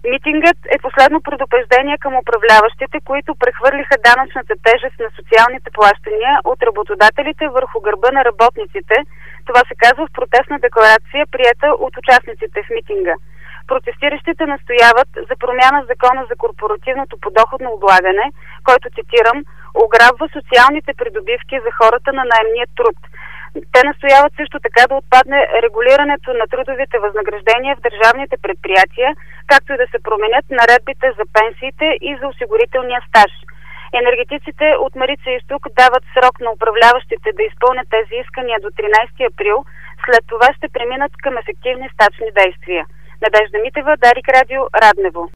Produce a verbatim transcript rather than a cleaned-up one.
Митингът е последно предупреждение към управляващите, които прехвърлиха данъчната тежест на социалните плащания от работодателите върху гърба на работниците. Това се казва в протестна декларация, приета от участниците в митинга. Протестиращите настояват за промяна в закона за корпоративното подоходно облагане, който, цитирам, ограбва социалните придобивки за хората на наемния труд. Те настояват също така да отпадне регулирането на трудовите възнаграждения в държавните предприятия, както и да се променят наредбите за пенсиите и за осигурителния стаж. Енергетиците от Марица изток дават срок на управляващите да изпълнят тези искания до тринайсети април, след това ще преминат към ефективни стачни действия. Надежда Митева, Дарик Радио, Раднево.